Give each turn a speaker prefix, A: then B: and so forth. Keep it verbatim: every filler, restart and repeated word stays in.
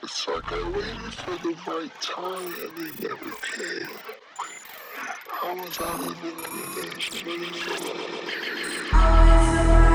A: It's like I waited for the right time and it never came. How was I living in a relationship?